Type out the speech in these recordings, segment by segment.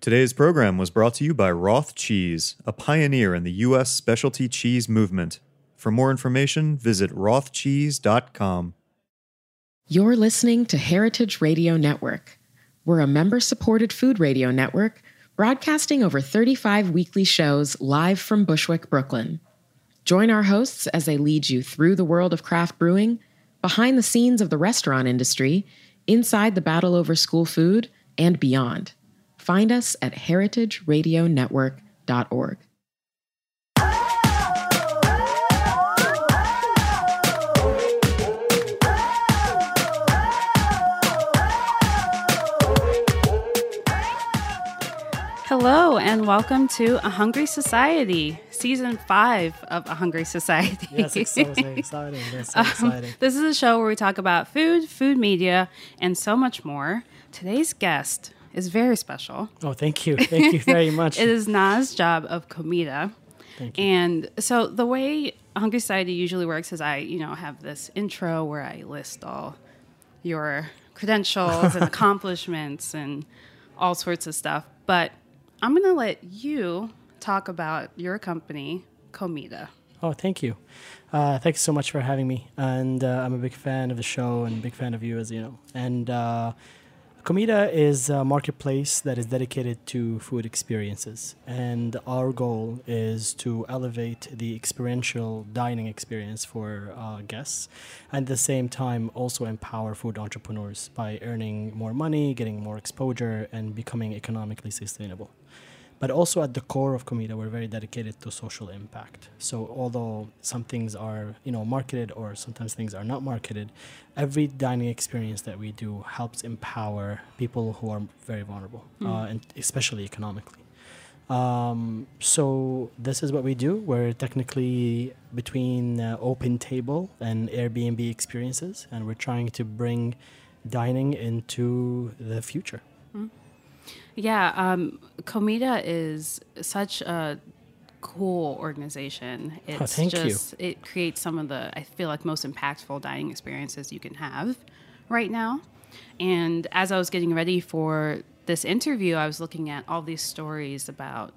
Today's program was brought to you by Roth Cheese, a pioneer in the U.S. specialty cheese movement. For more information, visit rothcheese.com. You're listening to Heritage Radio Network. We're a member-supported food radio network broadcasting over 35 weekly shows live from Bushwick, Brooklyn. Join our hosts as they lead you through the world of craft brewing, behind the scenes of the restaurant industry, inside the battle over school food, and beyond. Find us at heritageradionetwork.org. Hello, and welcome to A Hungry Society, Season 5 of A Hungry Society. Yes, it's so exciting. That's so exciting. This is a show where we talk about food, food media, and so much more. Today's guest is very special. Oh, thank you. Thank you very much. It is Naz Job of Comida. Thank you. And so the way A Hungry Society usually works is I, have this intro where I list all your credentials and accomplishments and all sorts of stuff. But I'm going to let you talk about your company, Comida. Oh, thank you. Thank you so much for having me. And I'm a big fan of the show and a big fan of you, as you know. And Comida is a marketplace that is dedicated to food experiences. And our goal is to elevate the experiential dining experience for guests. And at the same time, also empower food entrepreneurs by earning more money, getting more exposure, and becoming economically sustainable. But also at the core of Comida, we're very dedicated to social impact. So although some things are, marketed or sometimes things are not marketed, every dining experience that we do helps empower people who are very vulnerable, and especially economically. So this is what we do. We're technically between Open Table and Airbnb experiences, and we're trying to bring dining into the future. Yeah, Comida is such a cool organization. It's thank you. It creates some of the, I feel like, most impactful dining experiences you can have right now. And as I was getting ready for this interview, I was looking at all these stories about,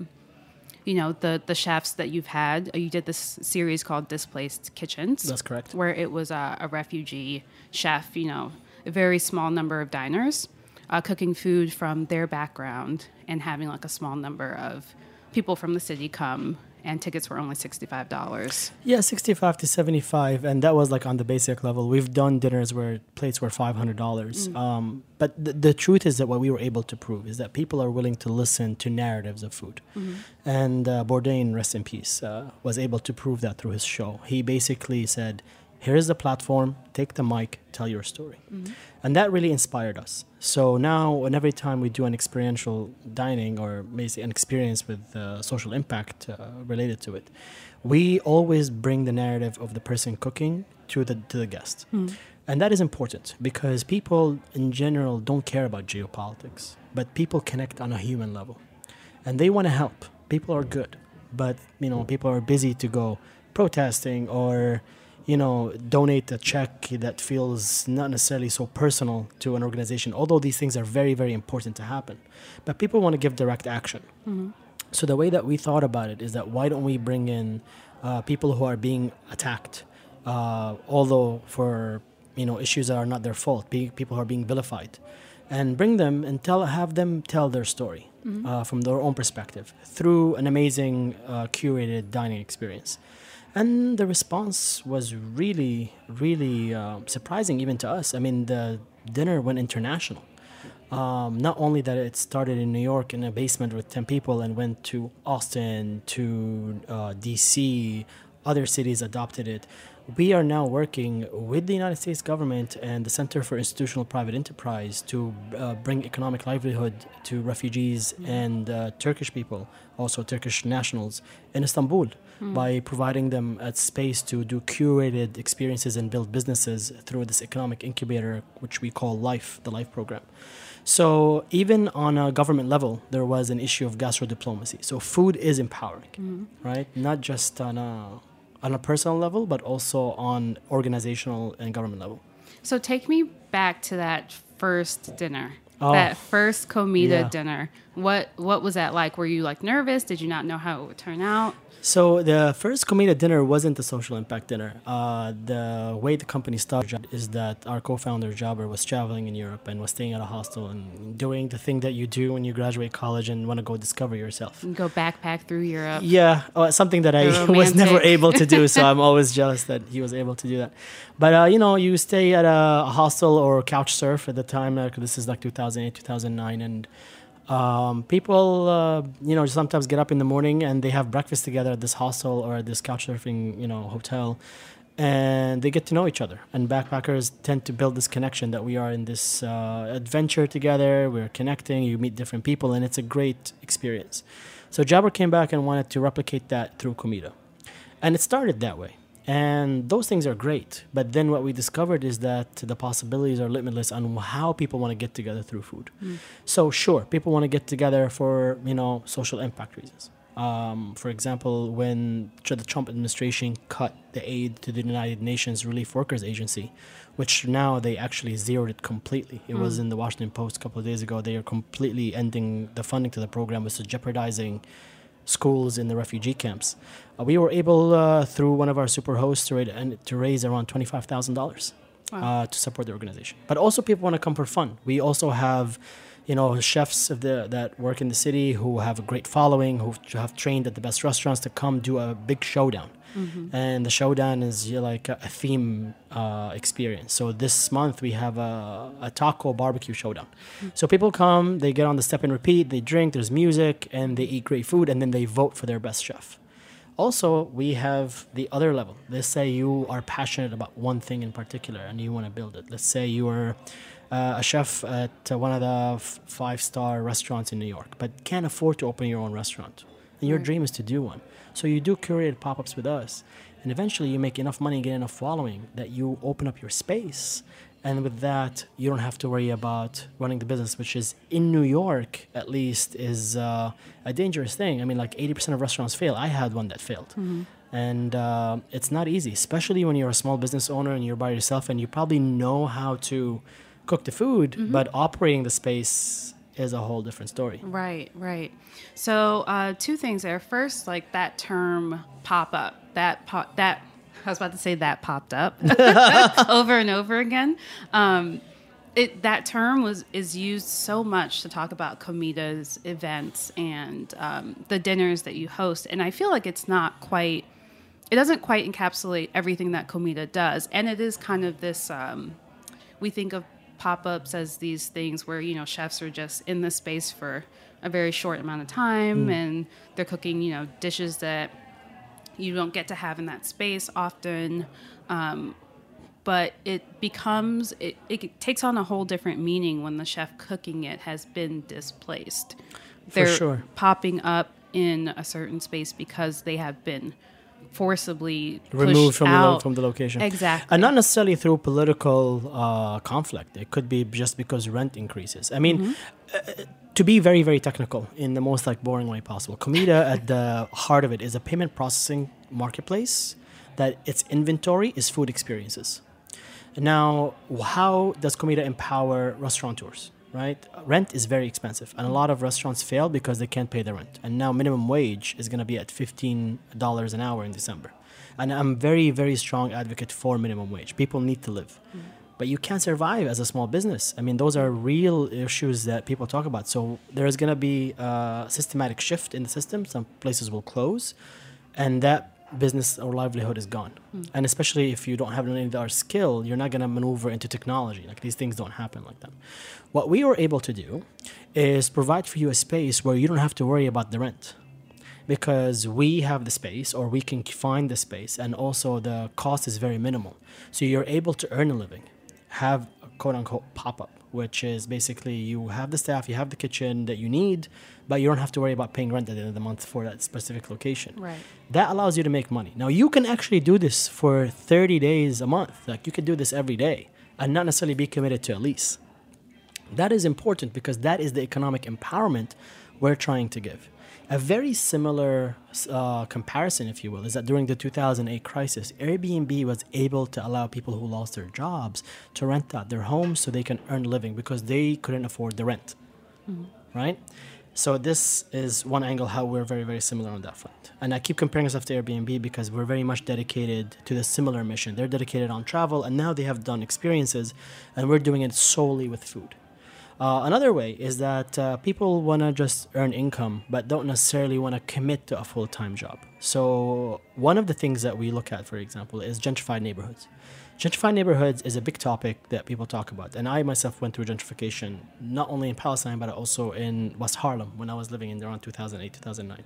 the chefs that you've had. You did this series called Displaced Kitchens. That's correct. Where it was a refugee chef, a very small number of diners. Cooking food from their background and having like a small number of people from the city come, and tickets were only $65. Yeah, 65 to 75, and that was like on the basic level. We've done dinners where plates were $500. But the truth is that what we were able to prove is that people are willing to listen to narratives of food. And Bourdain, rest in peace, was able to prove that through his show. He basically said, here's the platform, take the mic, tell your story. And that really inspired us. So now, and every time we do an experiential dining or basically an experience with social impact related to it, we always bring the narrative of the person cooking to the guest. And that is important because people in general don't care about geopolitics, but people connect on a human level. And they want to help. People are good, but people are busy to go protesting or donate a check that feels not necessarily so personal to an organization, although these things are very, very important to happen. But people want to give direct action. So the way that we thought about it is that why don't we bring in people who are being attacked, although for issues that are not their fault, people who are being vilified, and bring them and have them tell their story from their own perspective through an amazing curated dining experience. And the response was really, really surprising even to us. I mean, the dinner went international. Not only that it started in New York in a basement with 10 people and went to Austin, to D.C., other cities adopted it. We are now working with the United States government and the Center for Institutional Private Enterprise to bring economic livelihood to refugees and Turkish people, also Turkish nationals, in Istanbul by providing them a space to do curated experiences and build businesses through this economic incubator, which we call LIFE, the LIFE program. So even on a government level, there was an issue of gastro-diplomacy. So food is empowering, right? Not just on a personal level, but also on organizational and government level. So take me back to that first dinner, that first Comida dinner. What was that like? Were you like nervous? Did you not know how it would turn out? So the first Comida dinner wasn't a social impact dinner. The way the company started is that our co-founder Jabber was traveling in Europe and was staying at a hostel and doing the thing that you do when you graduate college and want to go discover yourself. And go backpack through Europe. Yeah, something that I was never able to do. So I'm always jealous that he was able to do that. But you stay at a hostel or couch surf at the time. This is like 2008, 2009, and people, sometimes get up in the morning and they have breakfast together at this hostel or at this couch surfing, hotel, and they get to know each other. And backpackers tend to build this connection that we are in this adventure together. We're connecting. You meet different people, and it's a great experience. So Jabber came back and wanted to replicate that through Comida, and it started that way. And those things are great. But then what we discovered is that the possibilities are limitless on how people want to get together through food. So sure, people want to get together for, social impact reasons. For example, when the Trump administration cut the aid to the United Nations Relief Workers Agency, which now they actually zeroed it completely. It was in the Washington Post a couple of days ago. They are completely ending the funding to the program, which is jeopardizing schools in the refugee camps. We were able, through one of our super hosts, to raise around $25,000 to support the organization. But also people want to come for fun. We also have, chefs that work in the city who have a great following, who have trained at the best restaurants to come do a big showdown. And the showdown is like a theme experience. So this month we have a taco barbecue showdown. So people come, they get on the step and repeat, they drink, there's music, and they eat great food, and then they vote for their best chef. Also, we have the other level. Let's say you are passionate about one thing in particular and you want to build it. Let's say you are a chef at one of the 5-star restaurants in New York, but can't afford to open your own restaurant. And your dream is to do one. So you do curated pop-ups with us, and eventually you make enough money and get enough following that you open up your space. And with that, you don't have to worry about running the business, which is in New York, at least, is a dangerous thing. I mean, like 80% of restaurants fail. I had one that failed. And it's not easy, especially when you're a small business owner and you're by yourself and you probably know how to cook the food, but operating the space is a whole different story. Right. So two things there. First, like that term pop-up, that I was about to say that popped up over and over again. That term is used so much to talk about Comida's events and the dinners that you host. And I feel like it doesn't quite encapsulate everything that Comida does. And it is kind of this, we think of pop-ups as these things where, chefs are just in the space for a very short amount of time and they're cooking, dishes that you don't get to have in that space often. But it takes on a whole different meaning when the chef cooking it has been displaced. They're popping up in a certain space because they have been forcibly removed from from the location. Exactly. And not necessarily through political conflict. It could be just because rent increases. I mean, to be very, very technical in the most boring way possible, Comida at the heart of it is a payment processing marketplace that its inventory is food experiences. Now, how does Comida empower restaurateurs? Right? Rent is very expensive, and a lot of restaurants fail because they can't pay the rent. And now minimum wage is going to be at $15 an hour in December. And I'm very, very strong advocate for minimum wage. People need to live. But you can't survive as a small business. I mean, those are real issues that people talk about. So there's going to be a systematic shift in the system. Some places will close, and that business or livelihood is gone. And especially if you don't have any other skill, you're not going to maneuver into technology. These things don't happen like that. What we were able to do is provide for you a space where you don't have to worry about the rent, because we have the space, or we can find the space, and also the cost is very minimal. So you're able to earn a living, have a quote-unquote pop-up, which is basically you have the staff, you have the kitchen that you need, but you don't have to worry about paying rent at the end of the month for that specific location. Right. That allows you to make money. Now, you can actually do this for 30 days a month. You could do this every day and not necessarily be committed to a lease. That is important because that is the economic empowerment we're trying to give. A very similar comparison, if you will, is that during the 2008 crisis, Airbnb was able to allow people who lost their jobs to rent out their homes so they can earn a living because they couldn't afford the rent, right? So this is one angle how we're very, very similar on that front. And I keep comparing ourselves to Airbnb because we're very much dedicated to the similar mission. They're dedicated on travel, and now they have done experiences, and we're doing it solely with food. Another way is that people want to just earn income, but don't necessarily want to commit to a full-time job. So one of the things that we look at, for example, is gentrified neighborhoods. Gentrified neighborhoods is a big topic that people talk about. And I myself went through gentrification, not only in Palestine, but also in West Harlem when I was living in there around 2008, 2009.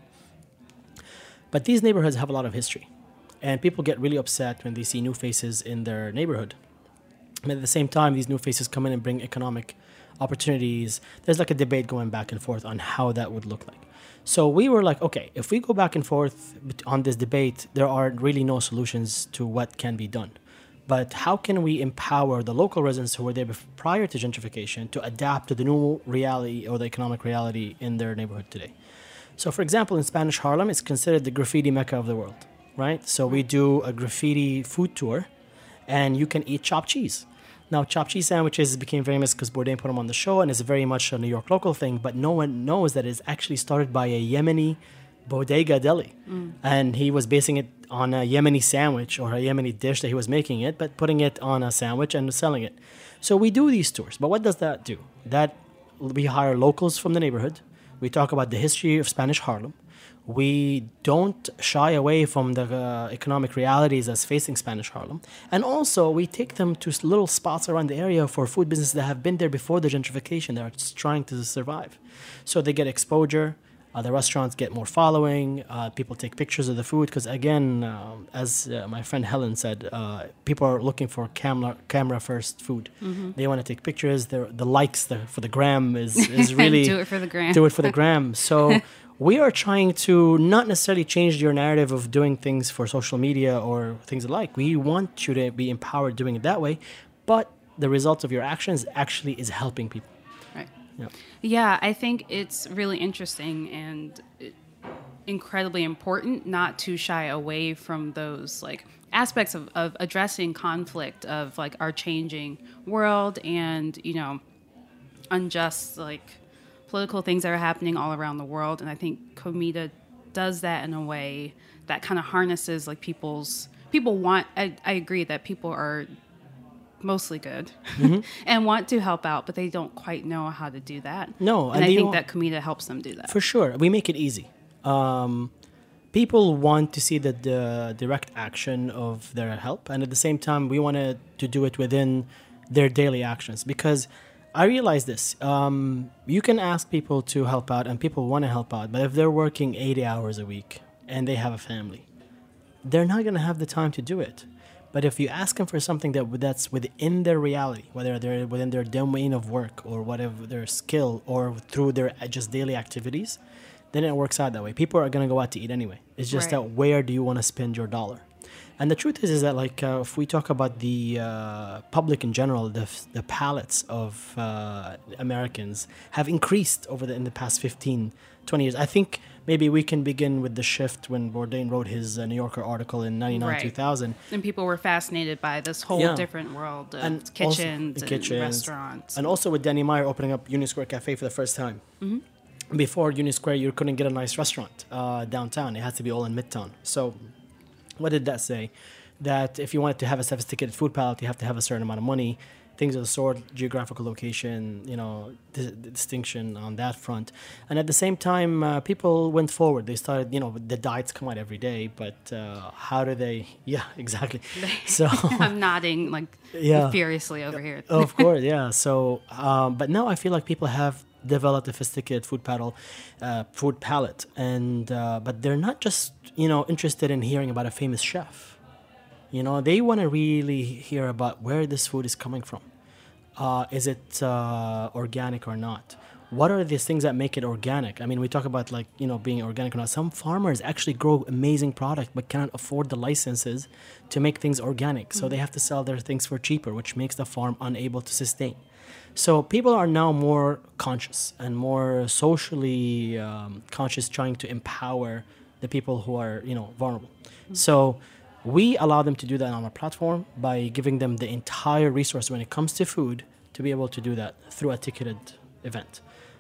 But these neighborhoods have a lot of history. And people get really upset when they see new faces in their neighborhood. And at the same time, these new faces come in and bring economic opportunities. There's like a debate going back and forth on how that would look like. So we were like, okay, if we go back and forth on this debate, there are really no solutions to what can be done. But how can we empower the local residents who were there prior to gentrification to adapt to the new reality or the economic reality in their neighborhood today? So for example, in Spanish Harlem, it's considered the graffiti mecca of the world, right? So we do a graffiti food tour and you can eat chopped cheese. Now, chopped cheese sandwiches became famous because Bourdain put them on the show and it's very much a New York local thing, but no one knows that it's actually started by a Yemeni bodega deli. And he was basing it on a Yemeni sandwich or a Yemeni dish that he was making it, but putting it on a sandwich and selling it. So we do these tours. But what does that do? That we hire locals from the neighborhood. We talk about the history of Spanish Harlem. We don't shy away from the economic realities that's facing Spanish Harlem. And also, we take them to little spots around the area for food businesses that have been there before the gentrification. They're just trying to survive. So they get exposure. The restaurants get more following. People take pictures of the food because, again, as my friend Helen said, people are looking for camera first food. They want to take pictures. The likes for the gram is really do it for the gram. Do it for the gram. So we are trying to not necessarily change your narrative of doing things for social media or things alike. We want you to be empowered doing it that way, but the result of your actions actually is helping people. Right. Yep. Yeah, I think it's really interesting and incredibly important not to shy away from those like aspects of addressing conflict of like our changing world and, you know, unjust like political things that are happening all around the world. And I think Comida does that in a way that kind of harnesses like people want, I agree that people are mostly good and want to help out, but they don't quite know how to do that. No, and I think that Comida helps them do that. For sure. We make it easy. People want to see the direct action of their help, and at the same time, we wanted to do it within their daily actions because I realize this. You can ask people to help out, and people want to help out, but if they're working 80 hours a week and they have a family, they're not going to have the time to do it. But if you ask them for something that's within their reality, whether they're within their domain of work or whatever their skill or through their just daily activities, then it works out that way. People are going to go out to eat anyway. It's just that where do you want to spend your dollar? And the truth is that like if we talk about the public in general, the palates of Americans have increased in the past 15, 20 years. I think maybe we can begin with the shift when Bourdain wrote his New Yorker article in 99, 2000. And people were fascinated by this whole different world of and kitchens and restaurants. And also with Danny Meyer opening up Union Square Cafe for the first time. Before Union Square, you couldn't get a nice restaurant downtown. It had to be all in Midtown. So what did that say? That if you wanted to have a sophisticated food palette, you have to have a certain amount of money. Things of the sort, geographical location, the distinction on that front. And at the same time, people went forward. They started, the diets come out every day, but how do they? Yeah, exactly. So I'm nodding furiously over here. Of course, yeah. So, but now I feel like people have developed a sophisticated food palette, and but they're not just interested in hearing about a famous chef. They want to really hear about where this food is coming from. Is it organic or not? What are these things that make it organic? I mean, we talk about being organic or not. Some farmers actually grow amazing product but cannot afford the licenses to make things organic. So they have to sell their things for cheaper, which makes the farm unable to sustain. So people are now more conscious and more socially conscious, trying to empower the people who are, vulnerable. So we allow them to do that on our platform by giving them the entire resource when it comes to food to be able to do that through a ticketed event.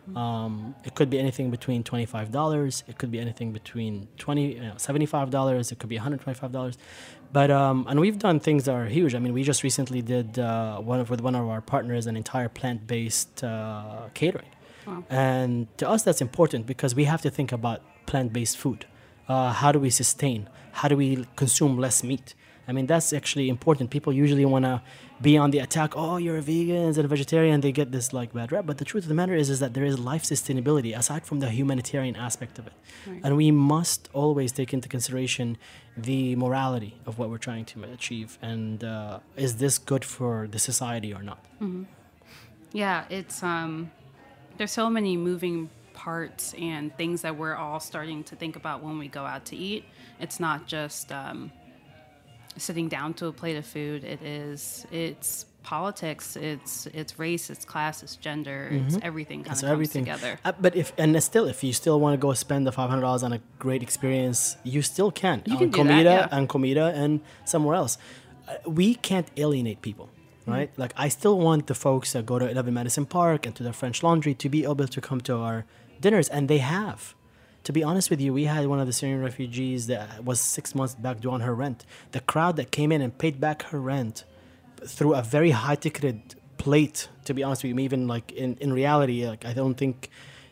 It could be anything between $25. It could be anything between $75. It could be $125. But and we've done things that are huge. I mean, we just recently did with one of our partners an entire plant-based catering. Wow. And to us, that's important because we have to think about plant-based food. How do we sustain? How do we consume less meat? I mean, that's actually important. People usually want to be on the attack. Oh, you're a vegan and a vegetarian. They get this like bad rep. But the truth of the matter is that there is life sustainability aside from the humanitarian aspect of it. Right. And we must always take into consideration the morality of what we're trying to achieve. And is this good for the society or not? Mm-hmm. Yeah, it's there's so many moving parts and things that we're all starting to think about when we go out to eat. It's not just sitting down to a plate of food. It's politics, it's race, it's class, it's gender, it's everything kind of comes together. But if you still want to go spend the $500 on a great experience, you still can. You can do that, yeah. And Comida and somewhere else. We can't alienate people, right? Like I still want the folks that go to 11 Madison Park and to the French Laundry to be able to come to our dinners, and they have. To be honest with you, we had one of the Syrian refugees that was 6 months back due on her rent. The crowd that came in and paid back her rent through a very high-ticketed plate, to be honest with you, even like in reality, like I don't think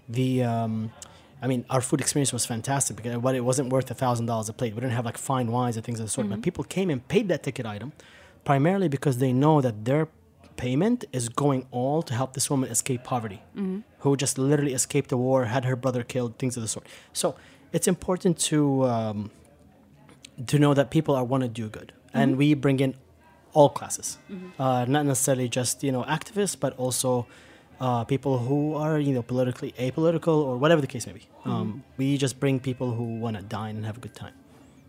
our food experience was fantastic because it wasn't worth $1,000 a plate. We didn't have like fine wines and things of the sort, but people came and paid that ticket item primarily because they know that their payment is going all to help this woman escape poverty, who just literally escaped the war, had her brother killed, things of the sort. So it's important to know that people want to do good, and we bring in all classes, not necessarily just activists, but also people who are politically apolitical or whatever the case may be. We just bring people who want to dine and have a good time.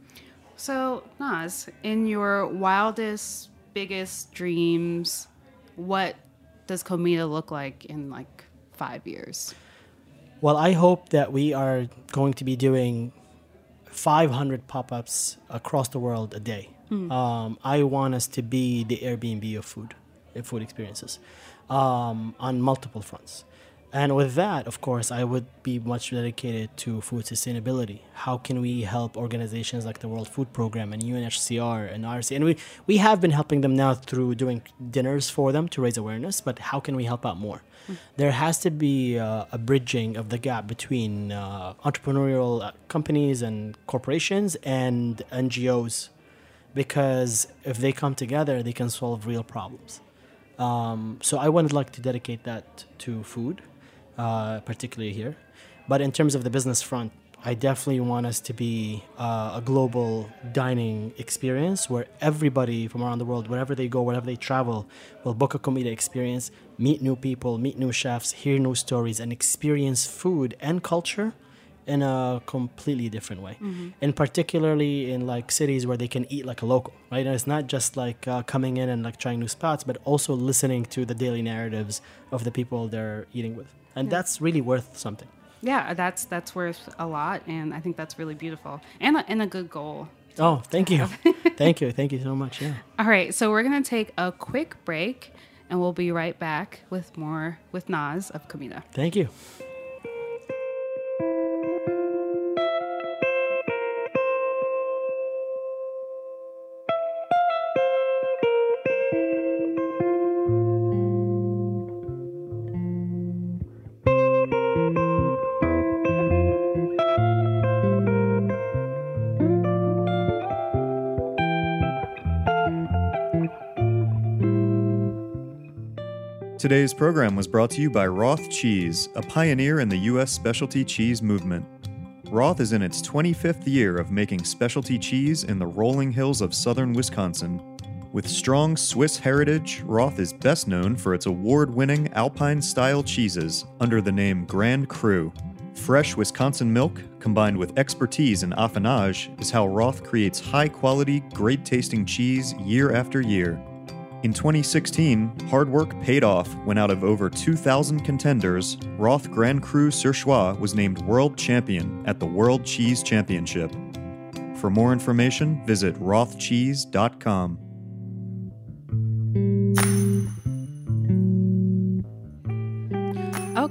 So Naz, in your wildest, biggest dreams, what does Comida look like in like 5 years? Well, I hope that we are going to be doing 500 pop-ups across the world a day. I want us to be the Airbnb of food experiences on multiple fronts. And with that, of course, I would be much dedicated to food sustainability. How can we help organizations like the World Food Program and UNHCR and RC? And we have been helping them now through doing dinners for them to raise awareness, but how can we help out more? There has to be a bridging of the gap between entrepreneurial companies and corporations and NGOs, because if they come together, they can solve real problems. So I would like to dedicate that to food. Particularly here. But in terms of the business front, I definitely want us to be a global dining experience where everybody from around the world, wherever they go, wherever they travel, will book a Comida experience, meet new people, meet new chefs, hear new stories, and experience food and culture in a completely different way. And particularly in like cities where they can eat like a local, right? And it's not just like coming in and like trying new spots, but also listening to the daily narratives of the people they're eating with. And that's really worth something. Yeah, that's worth a lot, and I think that's really beautiful and a good goal. Oh, thank you. Thank you so much. Yeah. All right, so we're going to take a quick break, and we'll be right back with more with Naz of Comida. Thank you. Today's program was brought to you by Roth Cheese, a pioneer in the U.S. specialty cheese movement. Roth is in its 25th year of making specialty cheese in the rolling hills of southern Wisconsin. With strong Swiss heritage, Roth is best known for its award-winning Alpine-style cheeses under the name Grand Cru. Fresh Wisconsin milk, combined with expertise in affinage, is how Roth creates high-quality, great-tasting cheese year after year. In 2016, hard work paid off when out of over 2,000 contenders, Roth Grand Cru Surchoix was named World Champion at the World Cheese Championship. For more information, visit rothcheese.com.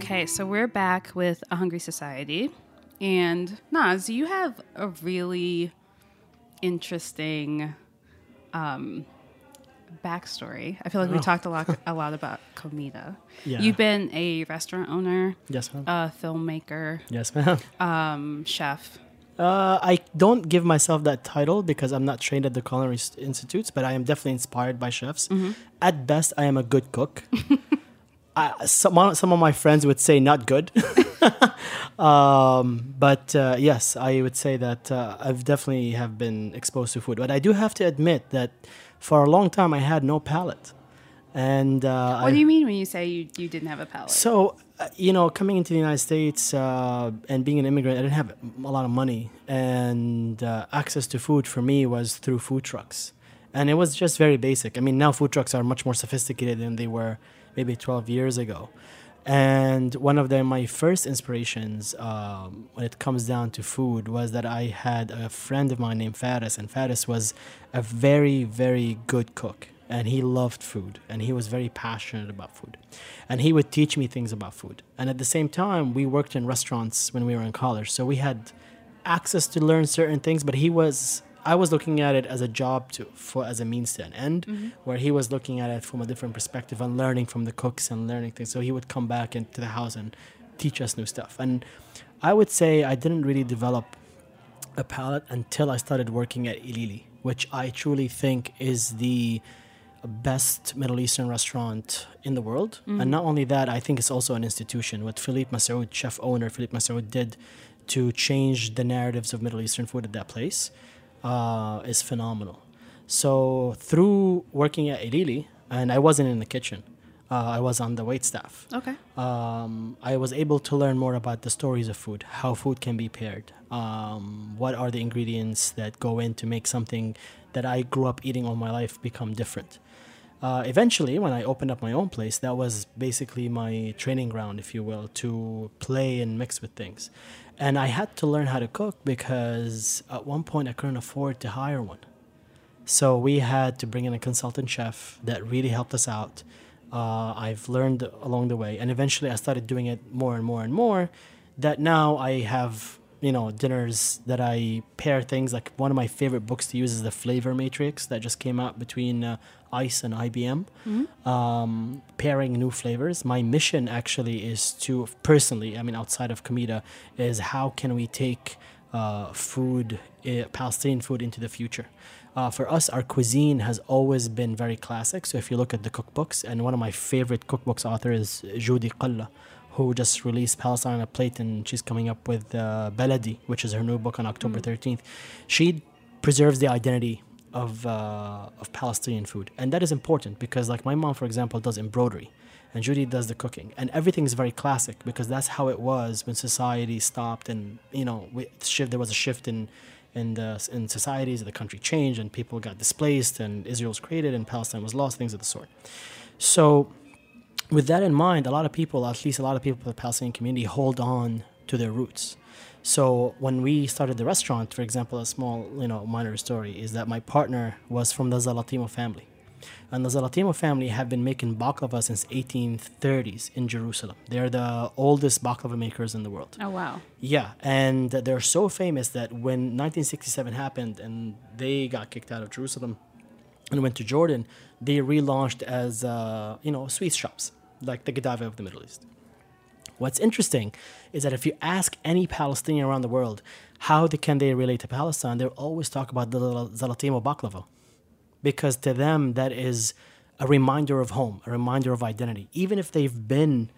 Okay, so we're back with A Hungry Society. And Naz, you have a really interesting backstory. I feel like we talked a lot about comida. Yeah. You've been a restaurant owner, Yes, ma'am. a filmmaker, Yes, ma'am. chef. I don't give myself that title because I'm not trained at the culinary institutes, but I am definitely inspired by chefs. At best, I am a good cook. Some of my friends would say not good. But yes, I would say that I've definitely have been exposed to food. But I do have to admit that for a long time I had no palate. And What do you mean when you say you didn't have a palate? So, coming into the United States and being an immigrant, I didn't have a lot of money. And access to food for me was through food trucks. And it was just very basic. I mean, now food trucks are much more sophisticated than they were maybe 12 years ago. And one of my first inspirations when it comes down to food was that I had a friend of mine named Faris. And Faris was a very, very good cook. And he loved food, and he was very passionate about food. And he would teach me things about food. And at the same time, we worked in restaurants when we were in college. So we had access to learn certain things, but I was looking at it as a job as a means to an end, where he was looking at it from a different perspective and learning from the cooks and learning things. So he would come back into the house and teach us new stuff. And I would say I didn't really develop a palate until I started working at Ilili, which I truly think is the best Middle Eastern restaurant in the world. And not only that, I think it's also an institution. What Philippe Massoud, chef owner Philippe Massoud, did to change the narratives of Middle Eastern food at that place is phenomenal. So through working at Ilili, and I wasn't in the kitchen, I was on the wait staff. Okay. I was able to learn more about the stories of food, how food can be paired, what are the ingredients that go in to make something that I grew up eating all my life become different. Eventually, when I opened up my own place, that was basically my training ground, if you will, to play and mix with things. And I had to learn how to cook because at one point I couldn't afford to hire one. So we had to bring in a consultant chef that really helped us out. I've learned along the way. And eventually I started doing it more and more and more, that now I have dinners that I pair things. Like one of my favorite books to use is The Flavor Matrix that just came out between ICE and IBM, pairing new flavors. My mission actually is to, personally, outside of Comida, is how can we take Palestinian food into the future. For us, our cuisine has always been very classic. So if you look at the cookbooks, and one of my favorite cookbooks author is Judy Qalla, who just released Palestine on a Plate, and she's coming up with Baladi, which is her new book on October 13th. She preserves the identity of Palestinian food. And that is important because, like, my mom, for example, does embroidery, and Judy does the cooking. And everything is very classic because that's how it was when society stopped and, there was a shift in societies, the country changed and people got displaced and Israel was created and Palestine was lost, things of the sort. So with that in mind, a lot of people in the Palestinian community hold on to their roots. So when we started the restaurant, for example, a small, minor story is that my partner was from the Zalatimo family. And the Zalatimo family have been making baklava since 1830s in Jerusalem. They're the oldest baklava makers in the world. Oh, wow. Yeah, and they're so famous that when 1967 happened and they got kicked out of Jerusalem and went to Jordan, they relaunched as, sweet shops, like the Godiva of the Middle East. What's interesting is that if you ask any Palestinian around the world how can they relate to Palestine, they'll always talk about the Zalatimo baklava. Because to them, that is a reminder of home, a reminder of identity. Even if they've been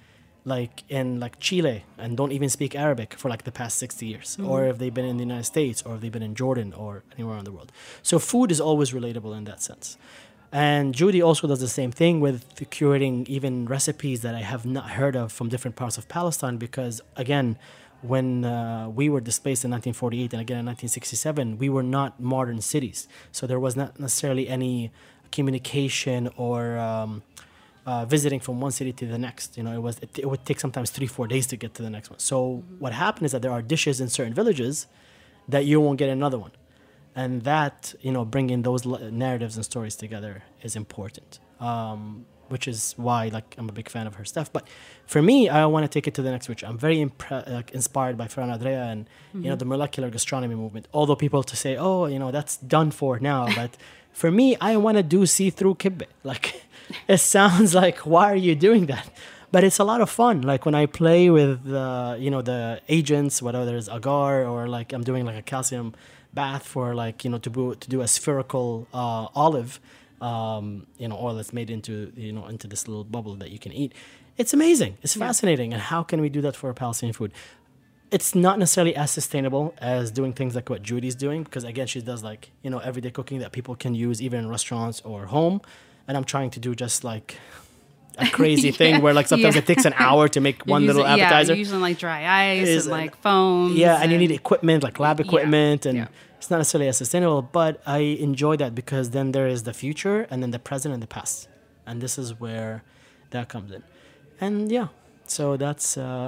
in Chile and don't even speak Arabic for the past 60 years, or if they've been in the United States, or if they've been in Jordan or anywhere around the world. So food is always relatable in that sense. And Judy also does the same thing with curating even recipes that I have not heard of from different parts of Palestine because, again, when we were displaced in 1948 and again in 1967, we were not modern cities. So there was not necessarily any communication or visiting from one city to the next. It would take sometimes 3-4 days to get to the next one. So what happened is that there are dishes in certain villages that you won't get another one. And that, bringing those narratives and stories together is important. which is why like I'm a big fan of her stuff. But for me, I want to take it to the next which I'm very inspired by Ferran Adrià and the molecular gastronomy movement. Although people to say, oh, that's done for now, but for me, I want to do see-through kibbeh. Like, it sounds like, why are you doing that? But it's a lot of fun. Like when I play with the agents, whether there's agar or like I'm doing like a calcium bath for like to do a spherical olive, oil that's made into into this little bubble that you can eat. It's amazing. It's fascinating. And how can we do that for Palestinian food? It's not necessarily as sustainable as doing things like what Judy's doing, because again, she does like everyday cooking that people can use even in restaurants or home, and I'm trying to do just like a crazy thing where like sometimes it takes an hour to make one little appetizer. You're using like dry ice and like foam. Yeah, and you need equipment, like lab equipment, and it's not necessarily as sustainable, but I enjoy that because then there is the future and then the present and the past. And this is where that comes in. And so that's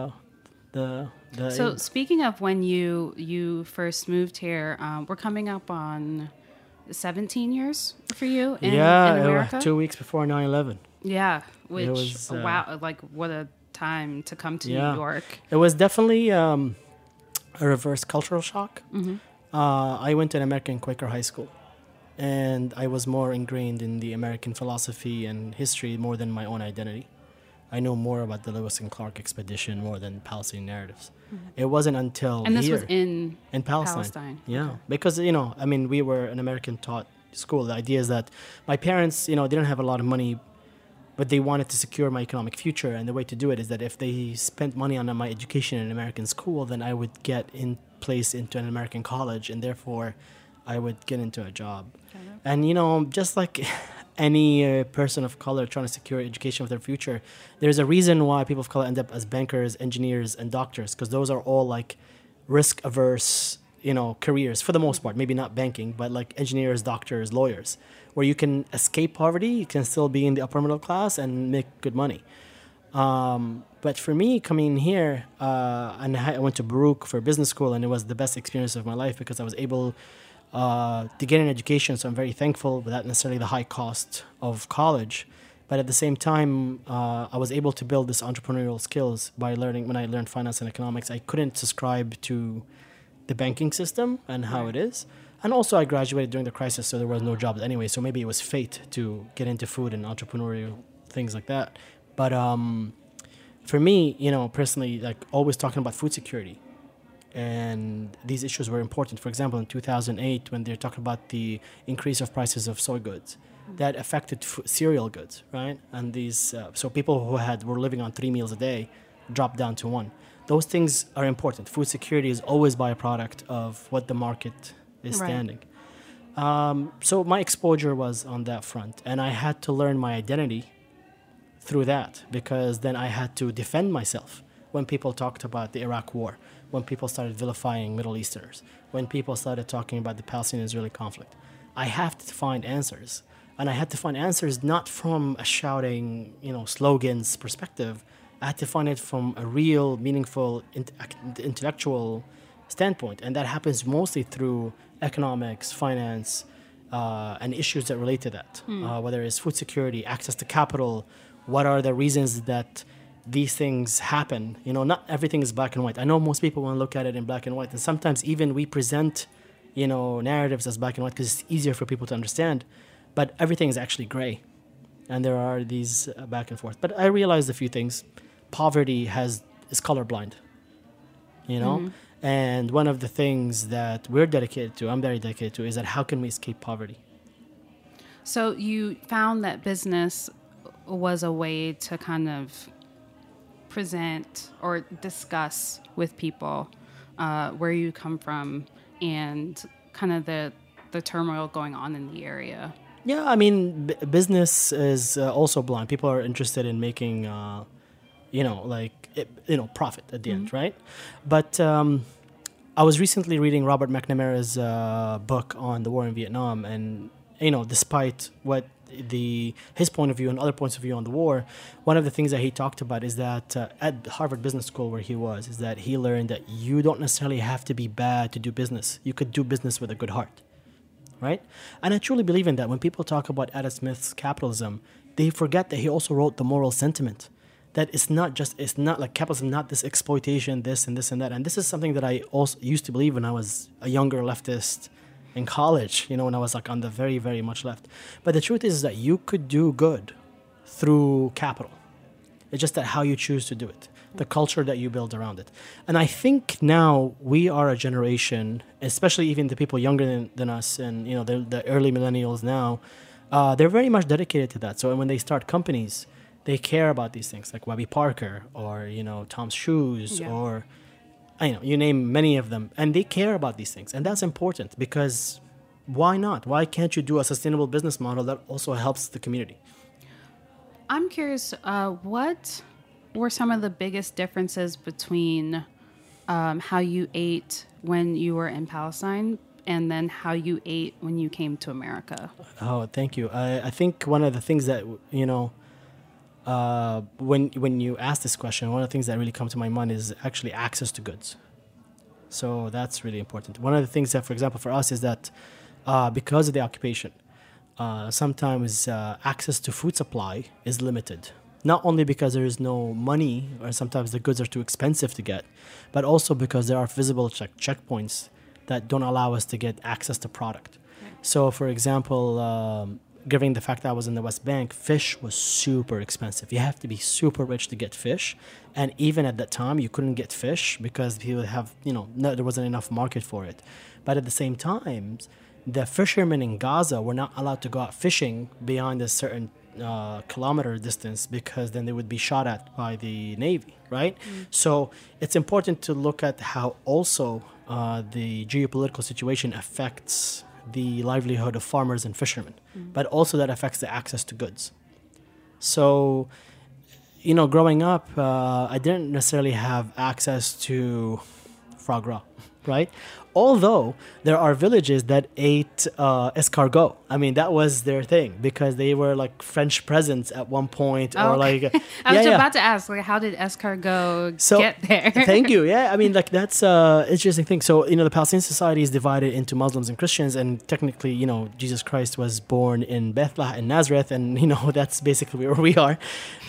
So speaking of when you first moved here, we're coming up on 17 years for you in America? 2 weeks before 9/11. Yeah, which was, wow, like what a time to come to New York. It was definitely a reverse cultural shock. I went to an American Quaker high school, and I was more ingrained in the American philosophy and history more than my own identity. I know more about the Lewis and Clark expedition more than Palestinian narratives. It wasn't until and this was in Palestine. Yeah, because we were an American taught school. The idea is that my parents didn't have a lot of money, but they wanted to secure my economic future, and the way to do it is that if they spent money on my education in an American school, then I would get in place into an American college, and therefore I would get into a job. And just like any person of color trying to secure education for their future, there's a reason why people of color end up as bankers, engineers, and doctors, because those are all like risk averse careers for the most part. Maybe not banking, but like engineers, doctors, lawyers, where you can escape poverty, you can still be in the upper middle class and make good money. But for me, coming here, and I went to Baruch for business school, and it was the best experience of my life because I was able to get an education. So I'm very thankful without necessarily the high cost of college. But at the same time, I was able to build this entrepreneurial skills by learning. When I learned finance and economics, I couldn't subscribe to the banking system and how it is. And also I graduated during the crisis, so there was no jobs anyway. So maybe it was fate to get into food and entrepreneurial things like that. But for me, personally, like always talking about food security. And these issues were important. For example, in 2008, when they're talking about the increase of prices of soy goods, that affected cereal goods, right? And these, so people who were living on 3 meals a day dropped down to 1. Those things are important. Food security is always byproduct of what the market is standing. So my exposure was on that front, and I had to learn my identity through that, because then I had to defend myself when people talked about the Iraq war, when people started vilifying Middle Easterners, when people started talking about the Palestinian-Israeli conflict. I have to find answers, and I had to find answers not from a shouting, slogans perspective. I had to find it from a real, meaningful, intellectual standpoint, and that happens mostly through economics, finance, and issues that relate to that, whether it's food security, access to capital. What are the reasons that these things happen? Not everything is black and white. I know most people want to look at it in black and white, and sometimes even we present, narratives as black and white because it's easier for people to understand, but everything is actually gray, and there are these back and forth. But I realized a few things. Poverty is colorblind, and one of the things that I'm very dedicated to, is that how can we escape poverty? So you found that business was a way to kind of present or discuss with people where you come from and kind of the turmoil going on in the area. Yeah, I mean, business is also blind. People are interested in making, profit at the end, right? But I was recently reading Robert McNamara's book on the war in Vietnam, and despite what his point of view and other points of view on the war, one of the things that he talked about is that at Harvard Business School where he was, is that he learned that you don't necessarily have to be bad to do business. You could do business with a good heart, right? And I truly believe in that. When people talk about Adam Smith's capitalism, they forget that he also wrote the moral sentiment. That it's not like capitalism, not this exploitation, this and this and that. And this is something that I also used to believe when I was a younger leftist in college, when I was like on the very, very much left. But the truth is that you could do good through capital. It's just that how you choose to do it, the culture that you build around it. And I think now we are a generation, especially even the people younger than us and, the early millennials now, they're very much dedicated to that. So when they start companies, they care about these things like Warby Parker or, Tom's Shoes or, you name many of them. And they care about these things. And that's important because why not? Why can't you do a sustainable business model that also helps the community? I'm curious, what were some of the biggest differences between how you ate when you were in Palestine and then how you ate when you came to America? Oh, thank you. I think one of the things that, when you ask this question, one of the things that really come to my mind is actually access to goods. So that's really important. One of the things that, for example, for us is that because of the occupation, sometimes access to food supply is limited. Not only because there is no money or sometimes the goods are too expensive to get, but also because there are visible checkpoints that don't allow us to get access to product. Right. So, for example, given the fact that I was in the West Bank, fish was super expensive. You have to be super rich to get fish. And even at that time, you couldn't get fish because people have, there wasn't enough market for it. But at the same time, the fishermen in Gaza were not allowed to go out fishing beyond a certain kilometer distance because then they would be shot at by the Navy, right? So it's important to look at how also the geopolitical situation affects the livelihood of farmers and fishermen, but also that affects the access to goods. So, growing up, I didn't necessarily have access to foie gras, right? Although there are villages that ate escargot. I mean, that was their thing because they were like French peasants at one point. Oh, or like, I was about to ask, like, how did escargot get there? Thank you. Yeah, I mean, like that's an interesting thing. So, the Palestinian society is divided into Muslims and Christians, and technically, Jesus Christ was born in Bethlehem and Nazareth, and that's basically where we are.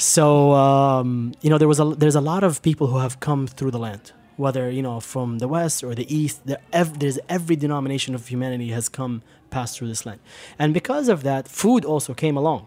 So, there's a lot of people who have come through the land. Whether, from the West or the East, there's every denomination of humanity has passed through this land. And because of that, food also came along.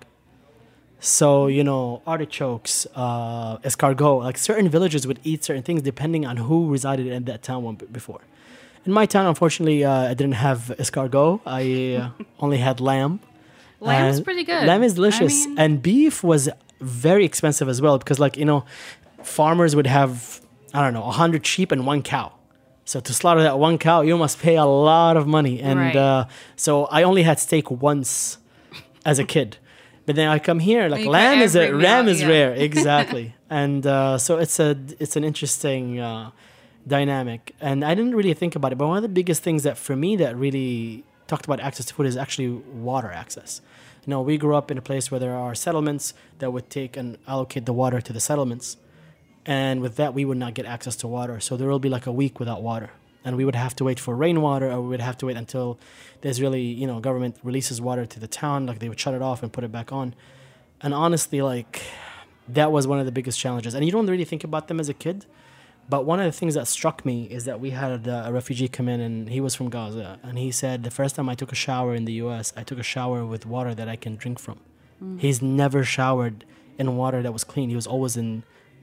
So, artichokes, escargot, like certain villages would eat certain things depending on who resided in that town before. In my town, unfortunately, I didn't have escargot. I only had lamb. Lamb is pretty good. Lamb is delicious. And beef was very expensive as well because, farmers would have 100 sheep and 1 cow. So to slaughter that 1 cow, you must pay a lot of money. And right. So I only had steak once as a kid. But then I come here, lamb is rare. Exactly. And so it's an interesting dynamic. And I didn't really think about it. But one of the biggest things that for me that really talked about access to food is actually water access. We grew up in a place where there are settlements that would take and allocate the water to the settlements. And with that, we would not get access to water. So there will be like a week without water. And we would have to wait for rainwater, or we would have to wait until there's really, government releases water to the town. Like they would shut it off and put it back on. And honestly, that was one of the biggest challenges. And you don't really think about them as a kid. But one of the things that struck me is that we had a refugee come in, and he was from Gaza. And he said, the first time I took a shower in the U.S., I took a shower with water that I can drink from. He's never showered in water that was clean. He was always in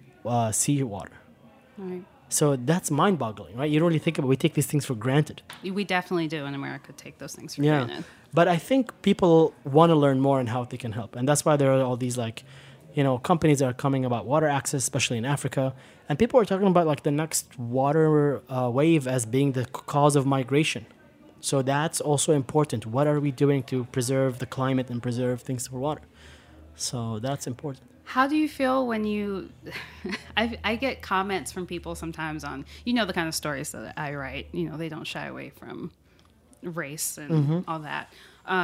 sea water. Right. So that's mind-boggling, right? You don't really think about it. We take these things for granted. We definitely do in America take those things for granted. But I think people want to learn more on how they can help. And that's why there are all these companies that are coming about water access, especially in Africa. And people are talking about the next water wave as being the cause of migration. So that's also important. What are we doing to preserve the climate and preserve things for water? So that's important. How do you feel when I get comments from people sometimes on, the kind of stories that I write, they don't shy away from race and all that.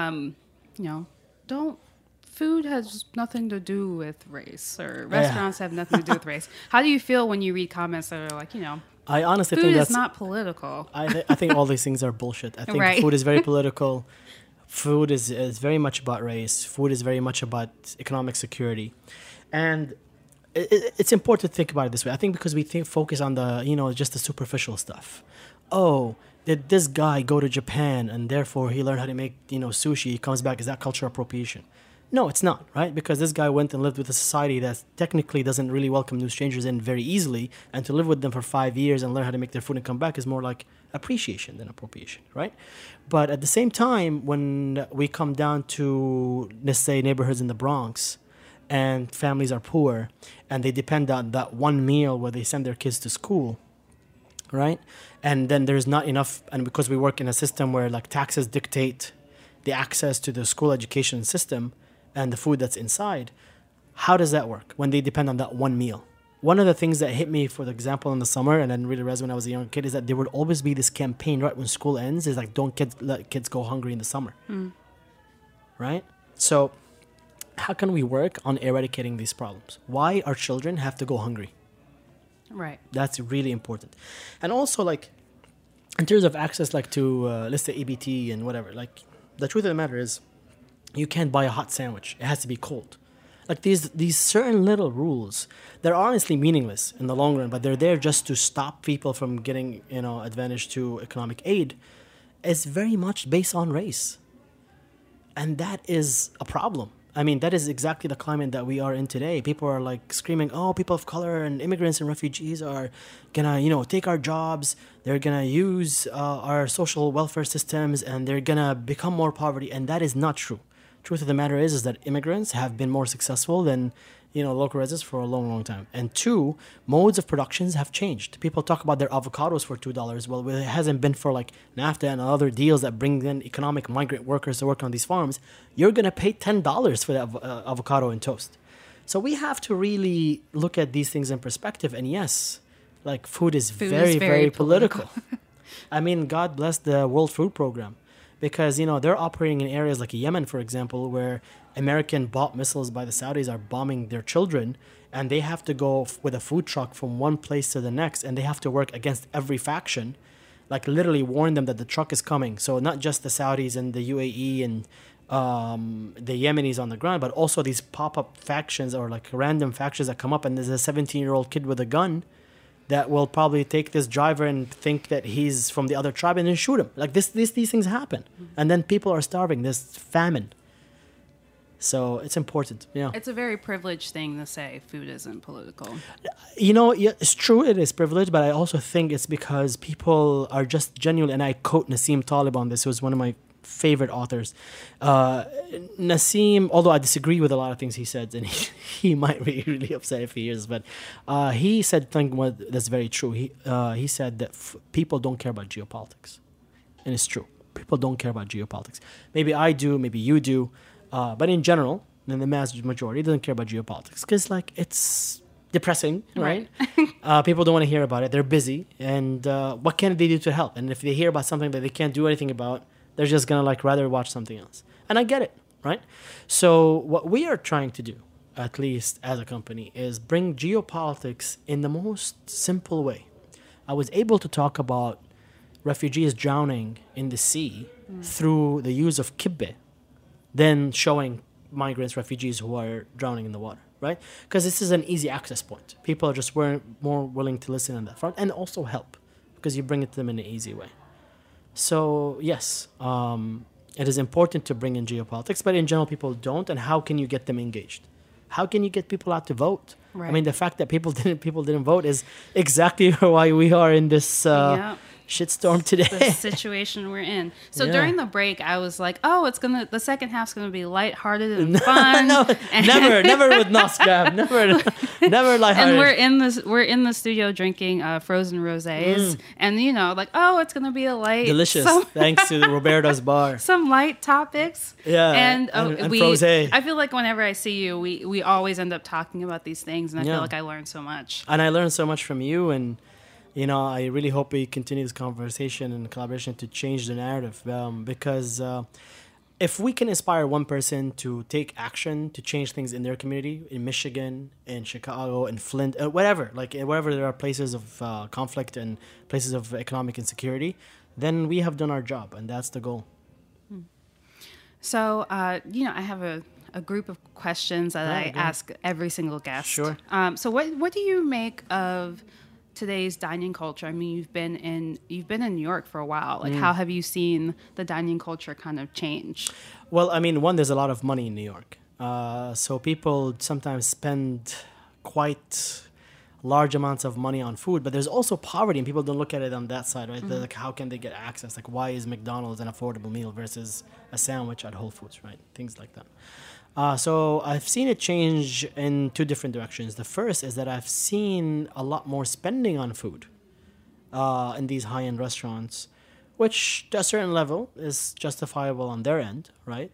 Food has nothing to do with race, or restaurants have nothing to do with race. How do you feel when you read comments that are like, I honestly food think is not political? I think all these things are bullshit. I think right. food is very political. Food is very much about race. Food is very much about economic security. And it's important to think about it this way. I think because we focus on the, just the superficial stuff. Oh, did this guy go to Japan and therefore he learned how to make, sushi? He comes back. Is that cultural appropriation? No, it's not, right? Because this guy went and lived with a society that technically doesn't really welcome new strangers in very easily. And to live with them for 5 years and learn how to make their food and come back is more like appreciation than appropriation, right? But at the same time, when we come down to, let's say, neighborhoods in the Bronx, and families are poor, and they depend on that one meal where they send their kids to school, right? And then there's not enough, and because we work in a system where like taxes dictate the access to the school education system and the food that's inside, how does that work when they depend on that one meal? One of the things that hit me, for example, in the summer, and then really resonated when I was a young kid, is that there would always be this campaign right when school ends, is like, don't let kids go hungry in the summer, right? So how can we work on eradicating these problems? Why our children have to go hungry? Right. That's really important. And also, like, in terms of access, like, to, let's say, EBT and whatever, like, the truth of the matter is, you can't buy a hot sandwich. It has to be cold. Like, these certain little rules, they're honestly meaningless in the long run, but they're there just to stop people from getting, advantage to economic aid. It's very much based on race. And that is a problem. I mean, that is exactly the climate that we are in today. People are like screaming, oh, people of color and immigrants and refugees are gonna, take our jobs. They're gonna use our social welfare systems, and they're gonna become more poverty. And that is not true. Truth of the matter is that immigrants have been more successful than, local residents for a long, long time. And two, modes of productions have changed. People talk about their avocados for $2. Well, it hasn't been for like NAFTA and other deals that bring in economic migrant workers to work on these farms. You're going to pay $10 for that avocado and toast. So we have to really look at these things in perspective. And yes, like food is very, very political. I mean, God bless the World Food Program. Because, they're operating in areas like Yemen, for example, where American-bought missiles by the Saudis are bombing their children, and they have to go with a food truck from one place to the next, and they have to work against every faction, like literally warn them that the truck is coming. So not just the Saudis and the UAE and the Yemenis on the ground, but also these pop-up factions or like random factions that come up, and there's a 17-year-old kid with a gun that will probably take this driver and think that he's from the other tribe and then shoot him. Like these things happen. And then people are starving. There's famine. So it's important. Yeah. It's a very privileged thing to say food isn't political. Yeah, it's true. It is privileged, but I also think it's because people are just genuine. And I quote Nassim Taleb on this, who was one of my favorite authors. Nassim, although I disagree with a lot of things he said, and he might be really upset if he hears, but he said something that's very true. He said that people don't care about geopolitics. And it's true. People don't care about geopolitics. Maybe I do, maybe you do, but in general, and the mass majority doesn't care about geopolitics because, like, it's depressing, right? People don't want to hear about it. They're busy, and what can they do to help? And if they hear about something that they can't do anything about, they're just going to rather watch something else. And I get it, right? So what we are trying to do, at least as a company, is bring geopolitics in the most simple way. I was able to talk about refugees drowning in the sea through the use of kibbe, then showing migrants, refugees who are drowning in the water, right? Because this is an easy access point. People are just more willing to listen on that front and also help because you bring it to them in an easy way. So, yes, it is important to bring in geopolitics, but in general, people don't. And how can you get them engaged? How can you get people out to vote? Right. I mean, the fact that people didn't vote is exactly why we are in this shitstorm today. The situation we're in. So during the break, I was like, "Oh, the second half's gonna be lighthearted and fun." No, never with Noscab, never lighthearted. And we're in the studio drinking frozen rosés, and it's gonna be a light, delicious. Thanks to Roberto's bar. Some light topics. Yeah, and frosé. I feel like whenever I see you, we always end up talking about these things, and I feel like I learn so much. And I learned so much from you, and I really hope we continue this conversation and collaboration to change the narrative because if we can inspire one person to take action to change things in their community, in Michigan, in Chicago, in Flint, wherever there are places of conflict and places of economic insecurity, then we have done our job, and that's the goal. So, I have a group of questions that I ask every single guest. Sure. So, what do you make of today's dining culture? I mean, you've been in New York for a while. Like, how have you seen the dining culture kind of change? Well, I mean, one, there's a lot of money in New York. So people sometimes spend quite large amounts of money on food, but there's also poverty, and people don't look at it on that side, right? They're like, how can they get access? Like, why is McDonald's an affordable meal versus a sandwich at Whole Foods, right? Things like that. So I've seen it change in two different directions. The first is that I've seen a lot more spending on food in these high-end restaurants, which to a certain level is justifiable on their end, right?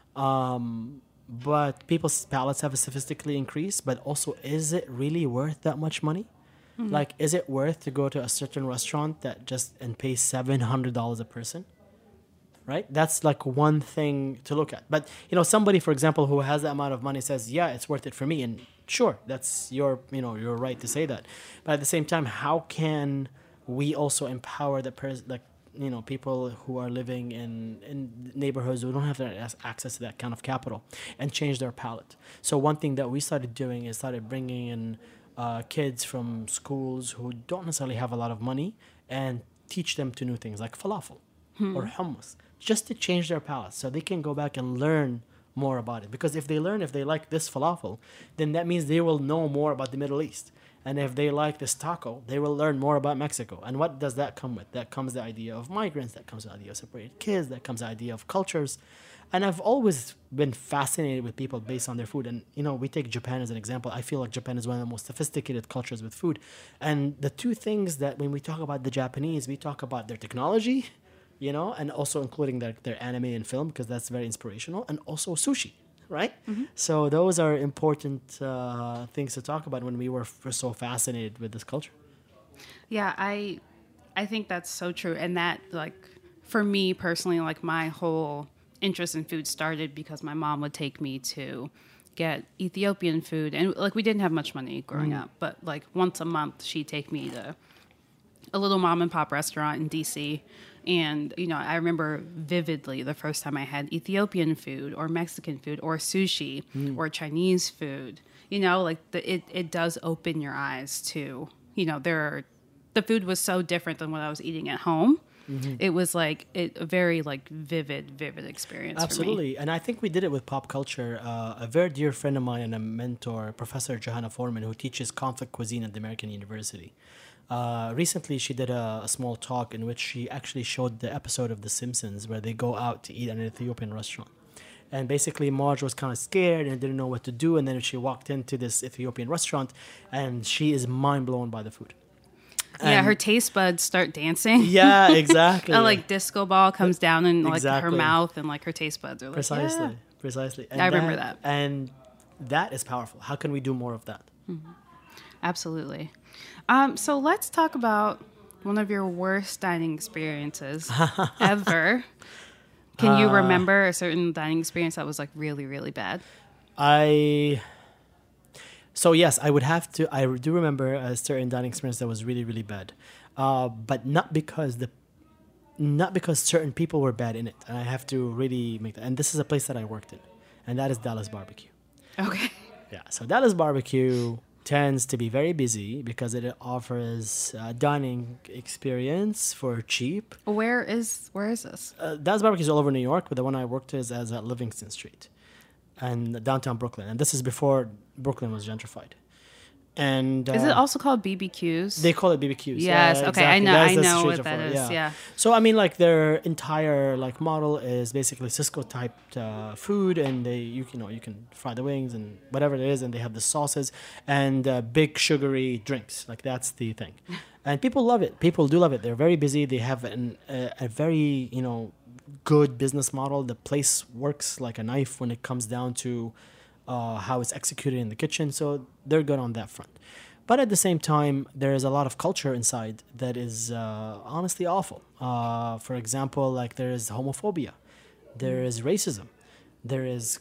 But people's palates have sophisticately increased, but also, is it really worth that much money? Like, is it worth to go to a certain restaurant and pay $700 a person? Right? That's like one thing to look at. But, somebody, for example, who has that amount of money says, yeah, it's worth it for me. And sure, that's your right to say that. But at the same time, how can we also empower the person, people who are living in neighborhoods who don't have that access to that kind of capital, and change their palate? So one thing that we started doing is bringing in kids from schools who don't necessarily have a lot of money and teach them to new things like falafel or hummus, just to change their palate so they can go back and learn more about it. Because if they like this falafel, then that means they will know more about the Middle East. And if they like this taco, they will learn more about Mexico. And what does that come with? That comes the idea of migrants, that comes the idea of separated kids, that comes the idea of cultures. And I've always been fascinated with people based on their food. And, we take Japan as an example. I feel like Japan is one of the most sophisticated cultures with food. And the two things that when we talk about the Japanese, we talk about their technology, and also including their anime and film, because that's very inspirational, and also sushi. Right? So those are important things to talk about when we're so fascinated with this culture. Yeah, I think that's so true. And that, like, for me personally, like, my whole interest in food started because my mom would take me to get Ethiopian food. And, like, we didn't have much money growing up, but, like, once a month she'd take me to a little mom and pop restaurant in DC. And, I remember vividly the first time I had Ethiopian food or Mexican food or sushi or Chinese food. It does open your eyes to, the food was so different than what I was eating at home. It was like a very vivid experience. Absolutely. For me. And I think we did it with pop culture. A very dear friend of mine and a mentor, Professor Johanna Foreman, who teaches conflict cuisine at the American University. Recently, she did a small talk in which she actually showed the episode of The Simpsons where they go out to eat at an Ethiopian restaurant. And basically, Marge was kind of scared and didn't know what to do. And then she walked into this Ethiopian restaurant, and she is mind blown by the food. And her taste buds start dancing. Yeah, exactly. A disco ball comes down in her mouth, and her taste buds are precisely. And I remember that. And that is powerful. How can we do more of that? Absolutely. So let's talk about one of your worst dining experiences ever. Can you remember a certain dining experience that was really, really bad? So yes, I do remember a certain dining experience that was really, really bad. But not because certain people were bad in it. And I have to really make that. And this is a place that I worked in. And that is Dallas Barbecue. Okay. Yeah. So Dallas Barbecue tends to be very busy because it offers a dining experience for cheap. Where is this? Dallas Barbecue is all over New York, but the one I worked is at Livingston Street and downtown Brooklyn. And this is before Brooklyn was gentrified. And is it also called BBQs? They call it BBQs. Yes. Yeah, okay. exactly. I know what that is. Yeah. So I mean, their entire model is basically Cisco typed food, and you can fry the wings and whatever it is, and they have the sauces and big sugary drinks. That's the thing, and people love it. People do love it. They're very busy. They have a very good business model. The place works like a knife when it comes down to how it's executed in the kitchen. So they're good on that front. But at the same time, there is a lot of culture inside that is honestly awful. For example, there is homophobia. There is racism. There is,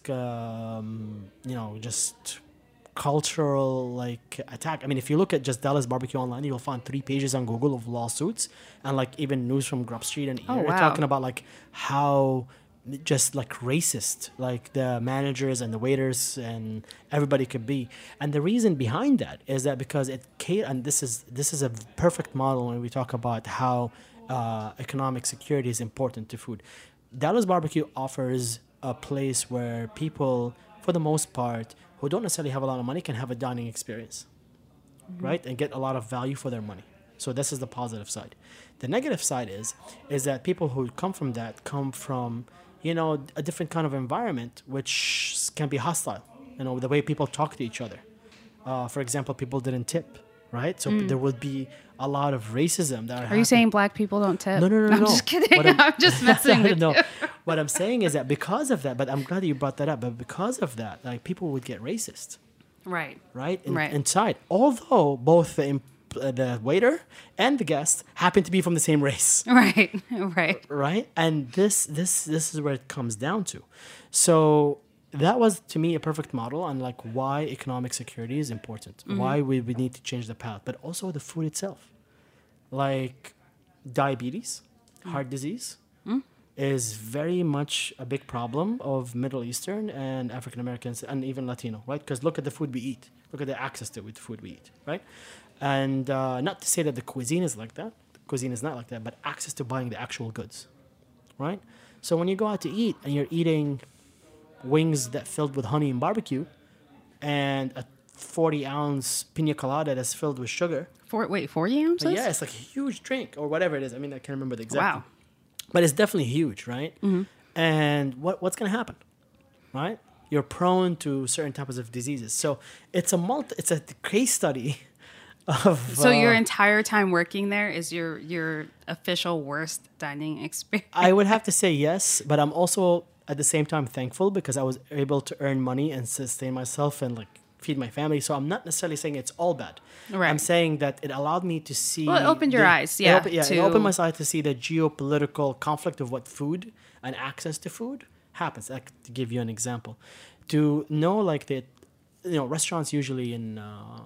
just cultural attack. I mean, if you look at just Dallas Barbecue online, you'll find 3 pages on Google of lawsuits and even news from Grub Street and talking about how just like racist, like the managers and the waiters and everybody could be. And the reason behind that is that because and this is a perfect model when we talk about how economic security is important to food. Dallas Barbecue offers a place where people, for the most part, who don't necessarily have a lot of money can have a dining experience, right? And get a lot of value for their money. So this is the positive side. The negative side is that people who come from that come from, a different kind of environment, which can be hostile. The way people talk to each other. For example, people didn't tip, right? So there would be a lot of racism that Are you saying black people don't tip? No. I'm just kidding. I'm just messing with you. What I'm saying is that because of that, but I'm glad you brought that up, but because of that, like people would get racist. Right. Right? Inside. Although both the waiter and the guest happen to be from the same race. Right. Right? And this is where it comes down to. So that was, to me, a perfect model on like why economic security is important, why we need to change the palate, but also the food itself. Like diabetes, heart disease is very much a big problem of Middle Eastern and African Americans and even Latino, right? Because look at the food we eat. Look at the access to the food we eat, right? And not to say that the cuisine is like that. The cuisine is not like that, but access to buying the actual goods, right? So when you go out to eat and you're eating wings that filled with honey and barbecue and a 40-ounce pina colada that's filled with sugar. 40 ounces? Yeah, it's like a huge drink or whatever it is. I mean, I can't remember the exact. Wow. But it's definitely huge, right? Mm-hmm. And what's going to happen, right? You're prone to certain types of diseases. So it's a case study of... So your entire time working there is your official worst dining experience? I would have to say yes, but I'm also at the same time thankful because I was able to earn money and sustain myself and like feed my family. So I'm not necessarily saying it's all bad. Right. I'm saying that it allowed me to see... Well, it opened your eyes, yeah. It opened my eyes to see the geopolitical conflict of what food and access to food happens. Like, to give you an example. To know like that, restaurants usually in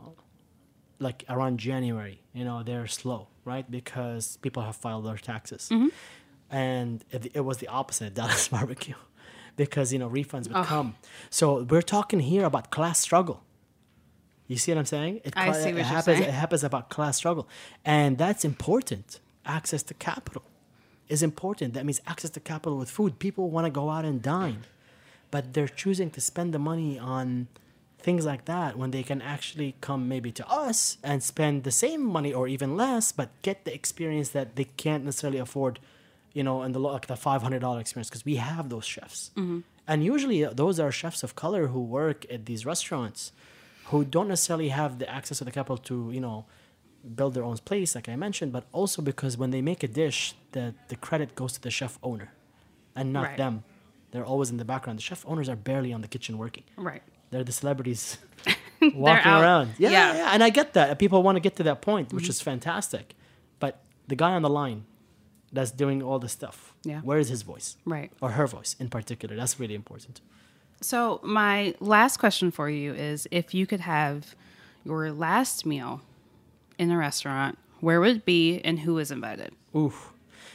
like around January, they're slow, right? Because people have filed their taxes. Mm-hmm. And it was the opposite at Dallas Barbecue because, refunds would come. So we're talking here about class struggle. You see what I'm saying? I see what you're saying. It happens about class struggle. And that's important. Access to capital is important. That means access to capital with food. People want to go out and dine, but they're choosing to spend the money on things like that when they can actually come maybe to us and spend the same money or even less, but get the experience that they can't necessarily afford, in the $500 experience, because we have those chefs. Mm-hmm. And usually those are chefs of color who work at these restaurants who don't necessarily have the access to the capital to, build their own place, like I mentioned, but also because when they make a dish, the credit goes to the chef owner and not them. They're always in the background. The chef owners are barely on the kitchen working. Right. They're the celebrities walking around. Yeah. And I get that. People want to get to that point, which is fantastic. But the guy on the line that's doing all the stuff, where is his voice? Right. Or her voice in particular. That's really important. So my last question for you is, if you could have your last meal in a restaurant, where would it be and who is invited? Oof.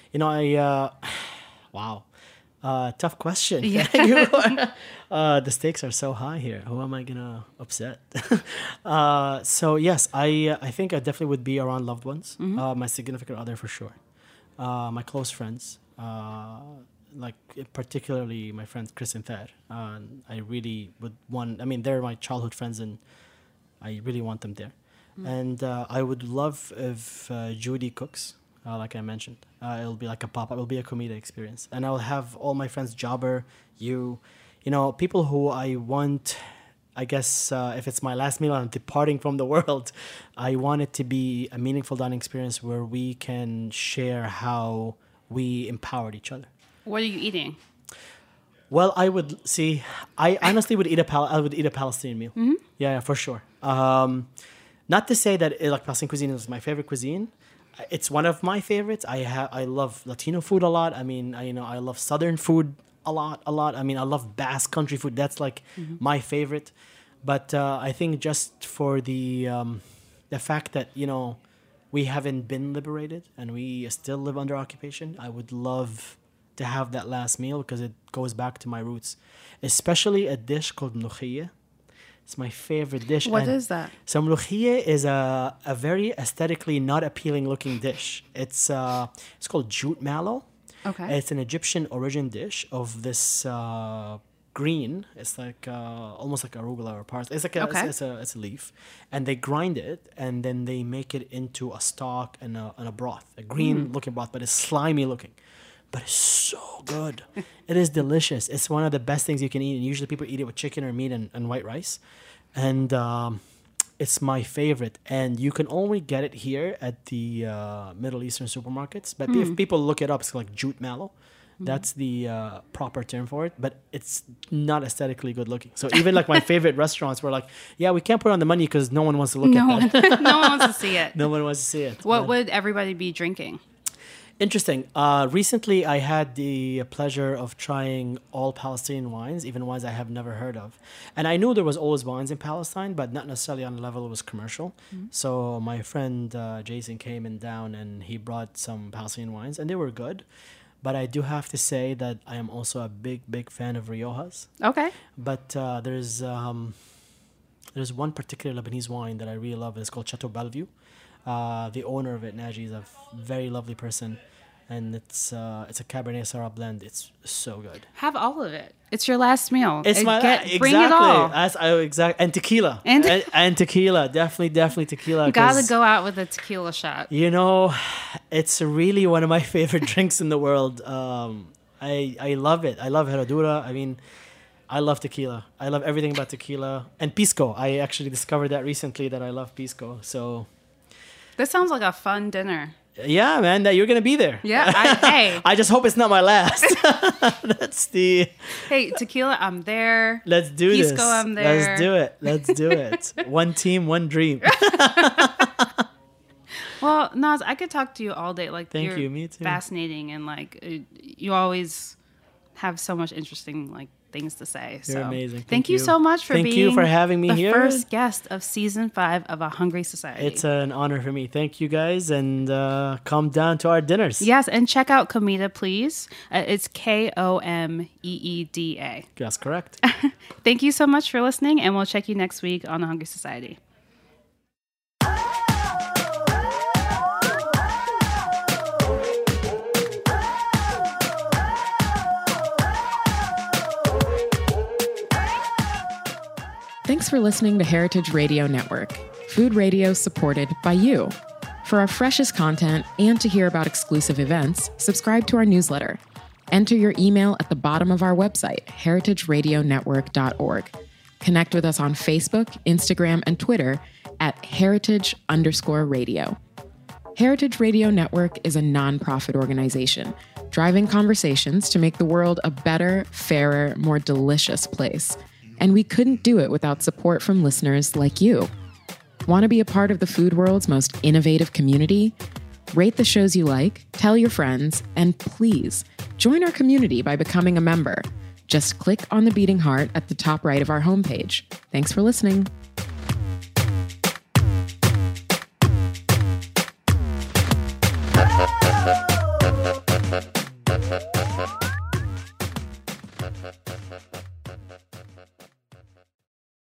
Wow. Tough question. Yeah. The stakes are so high here. Who am I going to upset? So yes, I think I definitely would be around loved ones. Mm-hmm. My significant other for sure. My close friends. Like particularly my friends Chris and Thair. I really would they're my childhood friends and I really want them there. Mm. And I would love if Judy cooks, like I mentioned. It'll be like a pop-up. It'll be a comedic experience. And I'll have all my friends, Jobber, people who I want, I guess, if it's my last meal and I'm departing from the world, I want it to be a meaningful dining experience where we can share how we empowered each other. What are you eating? Well, I honestly would eat a Palestinian meal. Mm-hmm. Yeah, for sure. Not to say that Palestinian cuisine is my favorite cuisine. It's one of my favorites. I love Latino food a lot. I love Southern food a lot. I love Basque country food. That's my favorite. But I think just for the fact that we haven't been liberated and we still live under occupation, I would love to have that last meal because it goes back to my roots, especially a dish called mlokhiyeh. It's my favorite dish. What is that? So mlokhiyeh is a very aesthetically not appealing looking dish. It's called jute mallow. Okay. It's an Egyptian origin dish of this green. It's like almost like arugula or parsley. It's like it's a leaf, and they grind it and then they make it into a stock and a broth, a green looking broth, but it's slimy looking. But it's so good. It is delicious. It's one of the best things you can eat. And usually people eat it with chicken or meat and white rice. And it's my favorite. And you can only get it here at the Middle Eastern supermarkets. But if people look it up, it's like jute mallow. That's the proper term for it. But it's not aesthetically good looking. So even like my favorite restaurants were like, yeah, we can't put it on the menu because no one wants to look at that. No one wants to see it. No one wants to see it. What would everybody be drinking? Interesting. Recently, I had the pleasure of trying all Palestinian wines, even wines I have never heard of. And I knew there was always wines in Palestine, but not necessarily on the level it was commercial. So my friend Jason came in down and he brought some Palestinian wines, and they were good. But I do have to say that I am also a big, big fan of Riojas. Okay. But there's one particular Lebanese wine that I really love. It's called Chateau Bellevue. The owner of it, Naji, is a very lovely person, and it's a Cabernet Sauvignon blend. It's so good. Have all of it. It's your last meal. It's bring it all. And tequila. And tequila. Definitely tequila. You gotta go out with a tequila shot. You know, it's really one of my favorite drinks in the world. I love it. I love Herradura. I mean, I love tequila. I love everything about tequila. And pisco. I actually discovered that recently that I love pisco. So this sounds like a fun dinner. Yeah, man, that you're gonna be there. Yeah, hey. I just hope it's not my last. That's the. Hey, tequila, I'm there. Let's do this. Pisco, I'm there. Let's do it. One team, one dream. Well, Naz, I could talk to you all day. Like, Thank you're you, me too. Fascinating, and like you always have so much interesting like things to say. You're amazing. Thank you so much for being. Thank you for having me here. The first guest of season 5 of A Hungry Society. It's an honor for me. Thank you guys, and come down to our dinners. Yes, and check out Komeeda, please. It's Komeeda. That's correct. Thank you so much for listening, and we'll check you next week on A Hungry Society. Thanks for listening to Heritage Radio Network, food radio supported by you. For our freshest content and to hear about exclusive events, subscribe to our newsletter. Enter your email at the bottom of our website, heritageradionetwork.org. Connect with us on Facebook, Instagram, and Twitter at heritage_radio. Heritage Radio Network is a nonprofit organization driving conversations to make the world a better, fairer, more delicious place. And we couldn't do it without support from listeners like you. Want to be a part of the food world's most innovative community? Rate the shows you like, tell your friends, and please join our community by becoming a member. Just click on the beating heart at the top right of our homepage. Thanks for listening.